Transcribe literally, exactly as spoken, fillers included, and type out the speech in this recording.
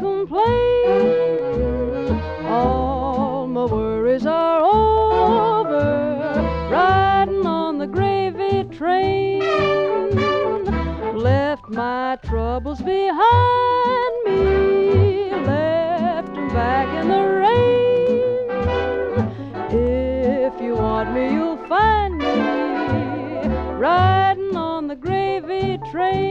complain. All my worries are over, riding on the gravy train. Left my troubles behind me, left them back in the rain. If you want me, you'll find me riding on the gravy train.